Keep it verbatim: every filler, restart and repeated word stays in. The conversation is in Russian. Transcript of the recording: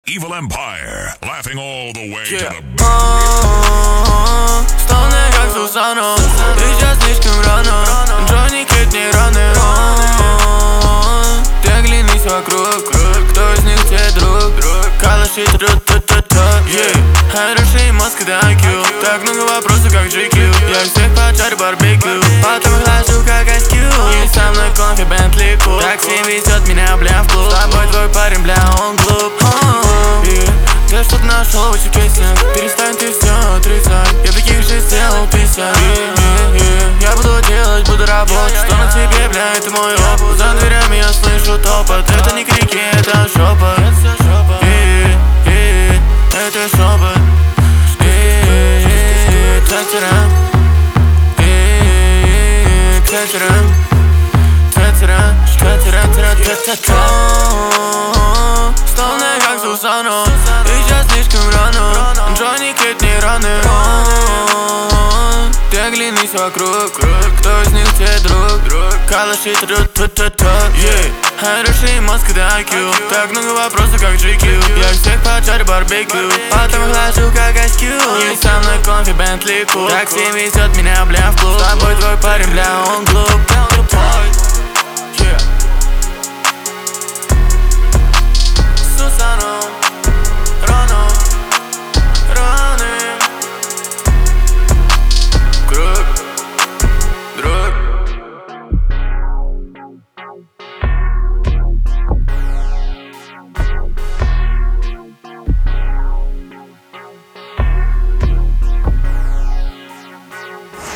Evil Empire, laughing all the way yeah. to the bank. Столны как Сусану, ты сейчас слишком рано. Джонни-кит не раны. Ты оглянись вокруг, кто из них тебе друг? Калаши тру-ту-ту-ту, yeah. Хороший мозг, когда ай кью. Так много вопросов, как джи кью. Я всех поджарю барбекю, потом хлажу, как айс кью. И со мной конфи, Бентли, куб. Такси везет меня, бля, в клуб. С тобой твой парень, бля, он глуп. Я что-то нашел в этих песнях. Перестань ты все отрицать. Я таких же сделал пятьдесят. yeah, yeah, yeah. Я буду делать, буду работать. Что на тебе, бля, это мой опыт. За дверями я слышу топот. Это не крики, это шепот. yeah, yeah, Это шепот. yeah, yeah, Та-та-рам. yeah, Та-та-рам. Та-та-рам. Та-та-рам. Столны как Сусану, ты сейчас слишком рано. Джонни-кит не раны. Ты оглянись вокруг, кто из них тебе друг? Калаши тру-ту-ту-ту, yeah. Хороший мозг, когда ай кью. Так много вопросов, как джи кью. Я всех поджарю барбекю, потом хлажу, как айс кью. И со мной конфи, Бентли, куб. Такси везет меня, бля, в клуб. С тобой твой парень, бля, он глуп.